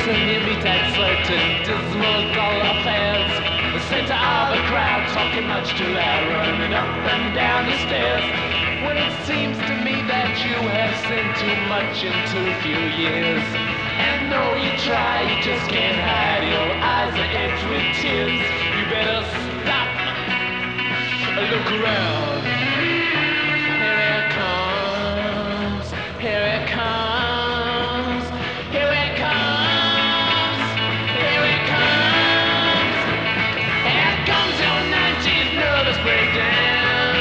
to meet at certain dismal dull affairs. The center of a crowd talking much too loud, running up and down the stairs. When it seems to me that you have sinned too much in too few years. And though you try, you just can't hide. Your eyes are edged with tears. You better stop. Look around. Here it comes. Here it comes. Here it comes. Here it comes. Here comes your 90s nervous breakdown.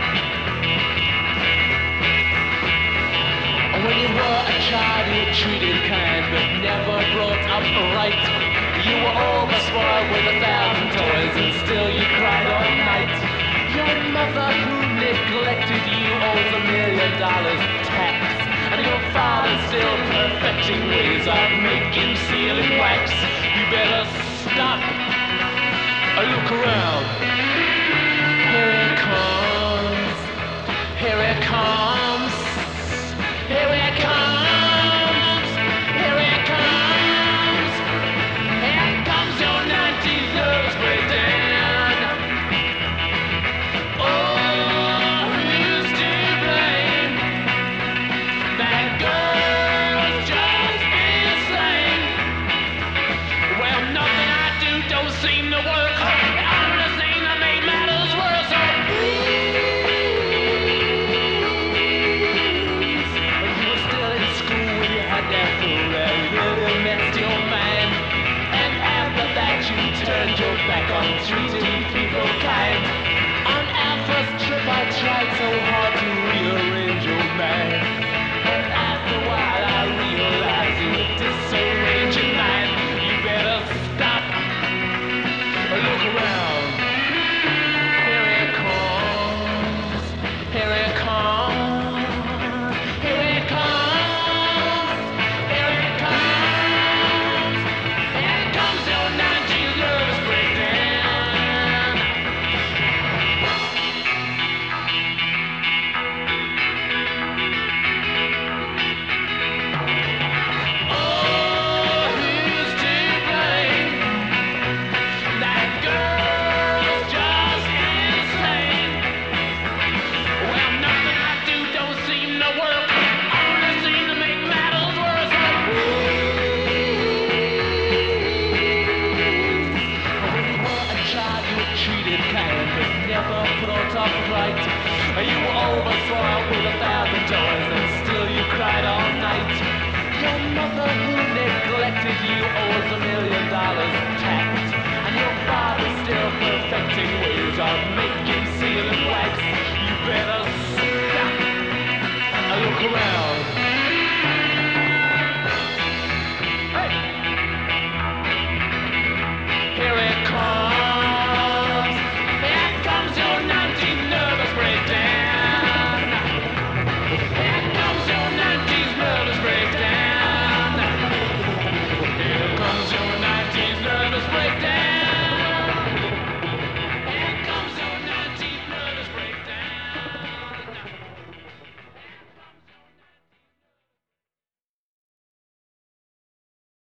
When you were a child, you were treated kind, but never brought up right. You were overspoiled with 1,000 toys, and still you cried all night. Your mother who neglected you owes $1 million tax, and your father still perfecting ways of making sealing wax. You better stop. Look around. Here it comes. Here it comes. Here it comes. Here it comes. Here comes your 90s nervous breakdown. Oh, who's to blame? That girl's just insane. Well, nothing I do don't seem to work. I'm the thing that make matters worse. When you were still in school, you had that fool that really messed your mind. And after that, you turned your back on treating people kind. On our first trip, I tried so hard to rearrange your mind. And after a while, I realized you were disarranging mine. You better stop. Look around. Here it comes. Here it comes. Here it comes. Here it comes. Here comes your 90s nervous breakdown. Oh, who's to blame? That girl's just insane. Well, nothing I do don't seem to work. Only seem to make matters worse. When you were a child, you were treated kind, but never brought up right. You were overthrown with 1,000 toys, and still you cried all night. Your mother who neglected you owes $1 million tax, and your father still perfecting ways of making